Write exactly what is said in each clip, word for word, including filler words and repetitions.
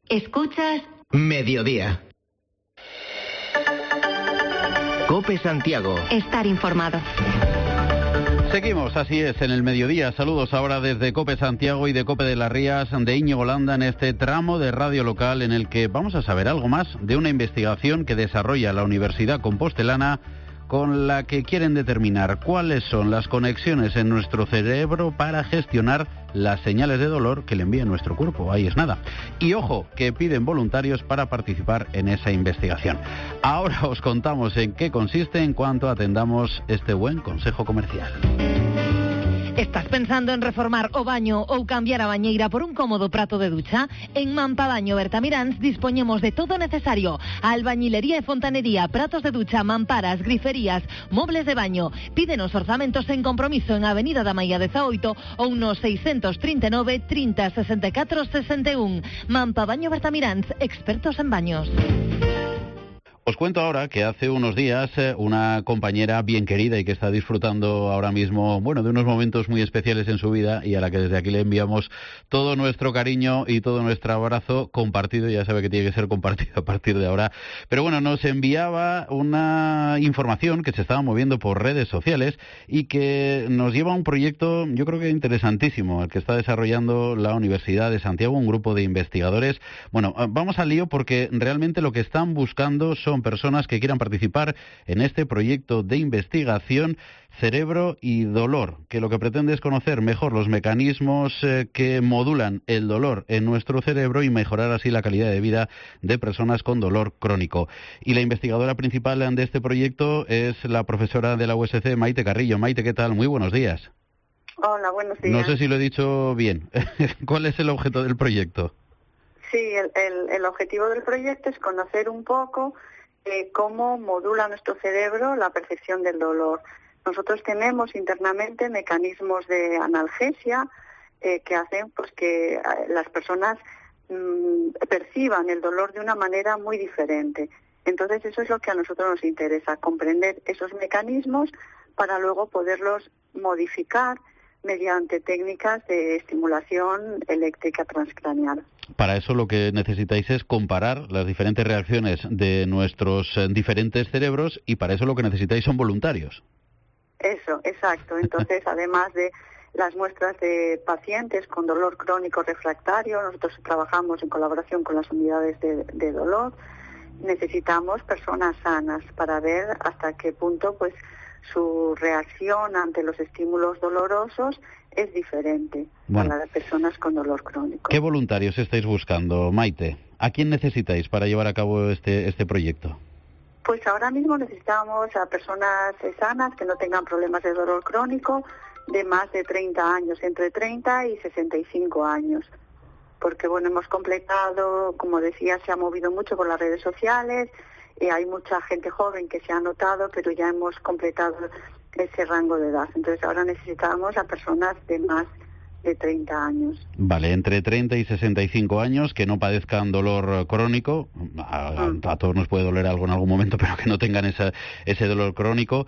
Escuchas Mediodía. COPE Santiago. Estar informado. Seguimos, así es, en el mediodía. Saludos ahora desde COPE Santiago y de COPE de las Rías, de Íñigo Landa, en este tramo de radio local en el que vamos a saber algo más de una investigación que desarrolla la Universidad Compostelana, con la que quieren determinar cuáles son las conexiones en nuestro cerebro para gestionar las señales de dolor que le envía nuestro cuerpo. Ahí es nada. Y ojo, que piden voluntarios para participar en esa investigación. Ahora os contamos en qué consiste en cuanto atendamos este buen consejo comercial. Estás pensando en reformar o baño ou cambiar a bañeira por un cómodo prato de ducha? En Mampabaño Bertamiráns dispoñemos de todo necesario: albañilería e fontanería, pratos de ducha, mamparas, griferías, mobles de baño. Pídenos orzamentos en compromiso en Avenida da Maia dezaoito ou no seiscentos trinta e nove, trinta, sesenta e catro, sesenta e un. Mampabaño Bertamiráns, expertos en baños. Os cuento ahora que hace unos días una compañera bien querida y que está disfrutando ahora mismo, bueno, de unos momentos muy especiales en su vida, y a la que desde aquí le enviamos todo nuestro cariño y todo nuestro abrazo compartido. Ya sabe que tiene que ser compartido a partir de ahora. Pero bueno, nos enviaba una información que se estaba moviendo por redes sociales y que nos lleva a un proyecto, yo creo que interesantísimo, el que está desarrollando la Universidad de Santiago, un grupo de investigadores. Bueno, vamos al lío, porque realmente lo que están buscando son personas que quieran participar en este proyecto de investigación Cerebro y Dolor, que lo que pretende es conocer mejor los mecanismos eh, que modulan el dolor en nuestro cerebro y mejorar así la calidad de vida de personas con dolor crónico. Y la investigadora principal de este proyecto es la profesora de la U S C, Maite Carrillo. Maite, ¿qué tal? Muy buenos días. Hola, buenos días. No sé si lo he dicho bien. ¿Cuál es el objeto del proyecto? Sí, el, el, el objetivo del proyecto es conocer un poco Eh, cómo modula nuestro cerebro la percepción del dolor. Nosotros tenemos internamente mecanismos de analgesia eh, que hacen pues que eh, las personas mmm, perciban el dolor de una manera muy diferente. Entonces eso es lo que a nosotros nos interesa, comprender esos mecanismos para luego poderlos modificar mediante técnicas de estimulación eléctrica transcraneal. Para eso lo que necesitáis es comparar las diferentes reacciones de nuestros eh, diferentes cerebros, y para eso lo que necesitáis son voluntarios. Eso, exacto. Entonces, además de las muestras de pacientes con dolor crónico refractario, nosotros trabajamos en colaboración con las unidades de, de dolor, necesitamos personas sanas para ver hasta qué punto pues su reacción ante los estímulos dolorosos es diferente bueno, a la de personas con dolor crónico. ¿Qué voluntarios estáis buscando, Maite? ¿A quién necesitáis para llevar a cabo este, este proyecto? Pues ahora mismo necesitamos a personas sanas que no tengan problemas de dolor crónico de más de treinta años, entre treinta y sesenta y cinco años. Porque bueno, hemos completado, como decía, se ha movido mucho por las redes sociales. Eh, hay mucha gente joven que se ha anotado, pero ya hemos completado ese rango de edad. Entonces ahora necesitamos a personas de más de treinta años. Vale, entre treinta y sesenta y cinco años, que no padezcan dolor crónico. A, a, a todos nos puede doler algo en algún momento, pero que no tengan esa, ese dolor crónico.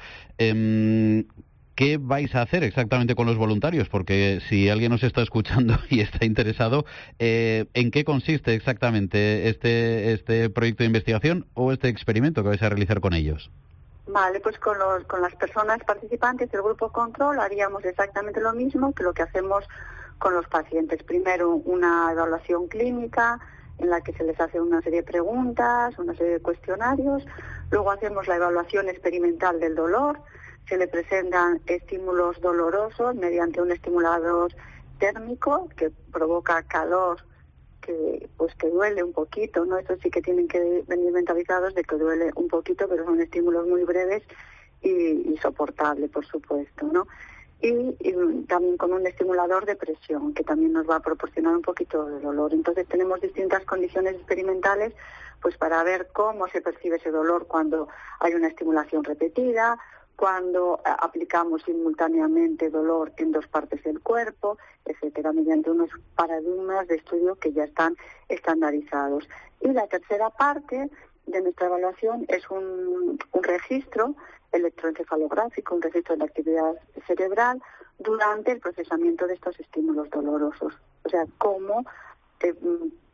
Eh, ¿Qué vais a hacer exactamente con los voluntarios? Porque si alguien nos está escuchando y está interesado, eh, ¿en qué consiste exactamente este, este proyecto de investigación o este experimento que vais a realizar con ellos? Vale, pues con, los, con las personas participantes del grupo control haríamos exactamente lo mismo que lo que hacemos con los pacientes. Primero una evaluación clínica en la que se les hace una serie de preguntas, una serie de cuestionarios. Luego hacemos la evaluación experimental del dolor. Se le presentan estímulos dolorosos mediante un estimulador térmico que provoca calor, que pues que duele un poquito, ¿no? Eso sí que tienen que venir mentalizados de que duele un poquito, pero son estímulos muy breves y, y soportable, por supuesto, ¿no? Y, y también con un estimulador de presión, que también nos va a proporcionar un poquito de dolor. Entonces tenemos distintas condiciones experimentales pues para ver cómo se percibe ese dolor cuando hay una estimulación repetida, cuando aplicamos simultáneamente dolor en dos partes del cuerpo, etcétera, mediante unos paradigmas de estudio que ya están estandarizados. Y la tercera parte de nuestra evaluación es un, un registro electroencefalográfico, un registro de la actividad cerebral durante el procesamiento de estos estímulos dolorosos. O sea, cómo eh, percibe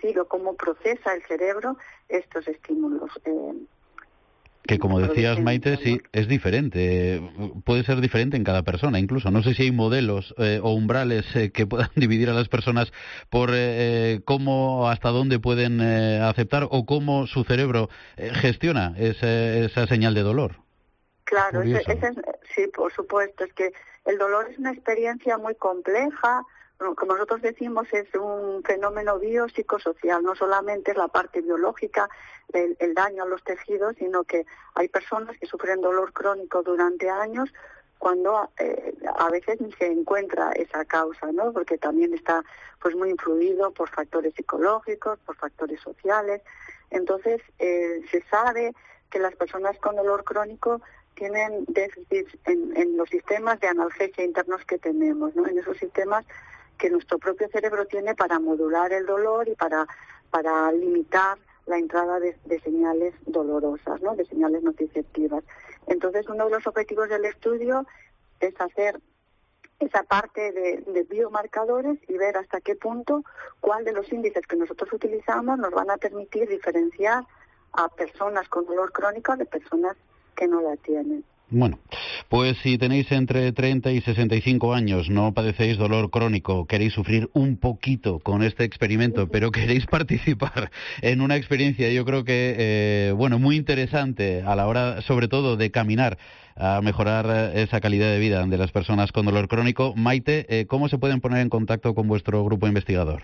percibe o cómo procesa el cerebro estos estímulos. Eh, que como decías, Maite, sí, es diferente, puede ser diferente en cada persona, incluso. No sé si hay modelos eh, o umbrales eh, que puedan dividir a las personas por eh, cómo, hasta dónde pueden eh, aceptar o cómo su cerebro eh, gestiona ese, esa señal de dolor. Claro, ese, ese es, sí, por supuesto, es que el dolor es una experiencia muy compleja. Como nosotros decimos, es un fenómeno biopsicosocial, no solamente es la parte biológica, el, el daño a los tejidos, sino que hay personas que sufren dolor crónico durante años cuando eh, a veces ni se encuentra esa causa, ¿no? Porque también está pues muy influido por factores psicológicos, por factores sociales. Entonces, eh, se sabe que las personas con dolor crónico tienen déficits en, en los sistemas de analgesia internos que tenemos, ¿no? En esos sistemas que nuestro propio cerebro tiene para modular el dolor y para, para limitar la entrada de, de señales dolorosas, ¿no? De señales nociceptivas. Entonces, uno de los objetivos del estudio es hacer esa parte de, de biomarcadores y ver hasta qué punto cuál de los índices que nosotros utilizamos nos van a permitir diferenciar a personas con dolor crónico de personas que no la tienen. Bueno, pues si tenéis entre treinta y sesenta y cinco años, no padecéis dolor crónico, queréis sufrir un poquito con este experimento, pero queréis participar en una experiencia, yo creo que, eh, bueno, muy interesante a la hora, sobre todo, de caminar a mejorar esa calidad de vida de las personas con dolor crónico. Maite, eh, ¿cómo se pueden poner en contacto con vuestro grupo investigador?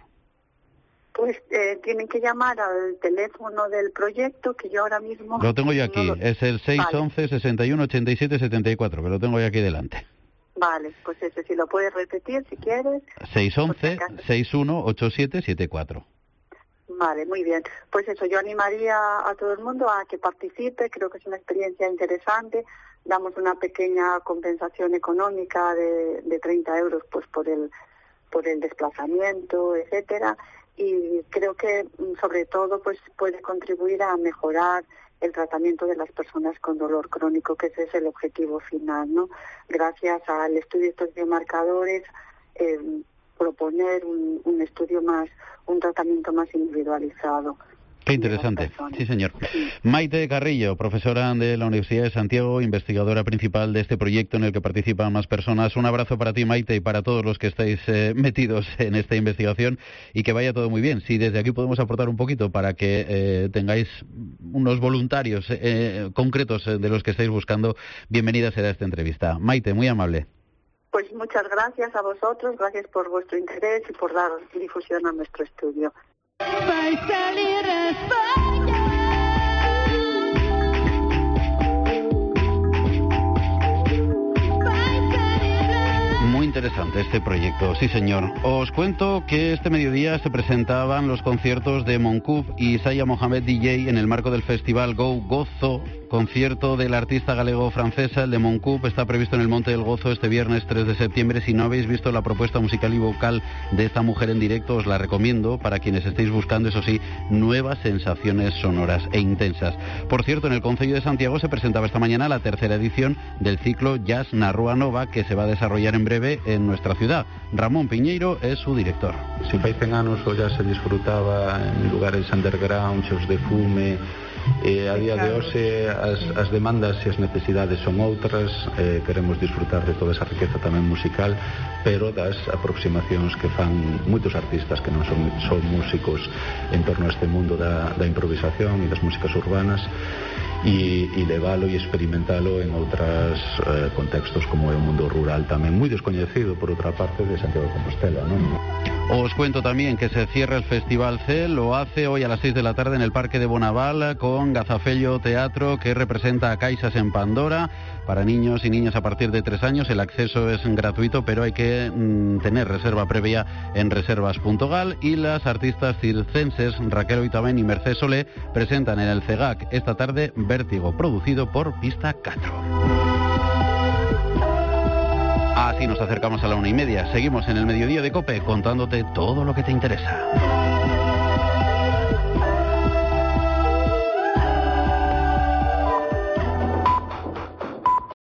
Pues eh, tienen que llamar al teléfono del proyecto, que yo ahora mismo... Lo tengo yo aquí, no lo... es el seis once, sesenta y uno, ochenta y siete, setenta y cuatro, que lo tengo yo aquí delante. Vale, pues ese, si lo puedes repetir, si quieres. seis once, sesenta y uno, ochenta y siete, setenta y cuatro. Vale, muy bien. Pues eso, yo animaría a todo el mundo a que participe, creo que es una experiencia interesante. Damos una pequeña compensación económica de, de treinta euros pues por el, por el desplazamiento, etcétera. Y creo que sobre todo pues puede contribuir a mejorar el tratamiento de las personas con dolor crónico, que ese es el objetivo final, ¿no? Gracias al estudio de estos biomarcadores, eh, proponer un, un estudio más, un tratamiento más individualizado. Qué interesante, sí señor. Sí. Maite Carrillo, profesora de la Universidad de Santiago, investigadora principal de este proyecto en el que participan más personas. Un abrazo para ti, Maite, y para todos los que estáis eh, metidos en esta investigación, y que vaya todo muy bien. Si desde aquí podemos aportar un poquito para que eh, tengáis unos voluntarios eh, concretos de los que estáis buscando, bienvenida será esta entrevista. Maite, muy amable. Pues muchas gracias a vosotros, gracias por vuestro interés y por dar difusión a nuestro estudio. Para salir a España. Muy interesante este proyecto, sí señor. Os cuento que este mediodía se presentaban los conciertos de Moncub y Saya Mohamed D J en el marco del festival Go Gozo, concierto del artista galego-francesa. El de Moncub está previsto en el Monte del Gozo este viernes tres de septiembre. Si no habéis visto la propuesta musical y vocal de esta mujer en directo, os la recomiendo para quienes estéis buscando, eso sí, nuevas sensaciones sonoras e intensas. Por cierto, en el Concello de Santiago se presentaba esta mañana la tercera edición del ciclo Jazz na Rúa Nova, que se va a desarrollar en breve en nuestra ciudad. Ramón Piñeiro es su director. Si fai cen anos o jazz se disfrutaba en lugares underground, cheos de fume, e a día de hoxe as, as demandas e as necesidades son outras. Eh, queremos disfrutar de toda esa riqueza tamén musical, pero das aproximacións que fan moitos artistas que non son, son músicos en torno a este mundo da, da improvisación e das músicas urbanas, e, e levalo e experimentalo en outros eh, contextos como é o mundo rural, tamén moi descoñecido por outra parte de Santiago de Compostela, non? Os cuento también que se cierra el Festival C, lo hace hoy a las seis de la tarde en el Parque de Bonaval con Gazafello Teatro, que representa a Caixas en Pandora. Para niños y niñas a partir de tres años el acceso es gratuito, pero hay que mmm, tener reserva previa en reservas punto gal. Y las artistas circenses Raquel Oitaben y Mercé Solé presentan en el CEGAC esta tarde Vértigo, producido por Pista cuatro. Así nos acercamos a la una y media. Seguimos en el mediodía de COPE contándote todo lo que te interesa.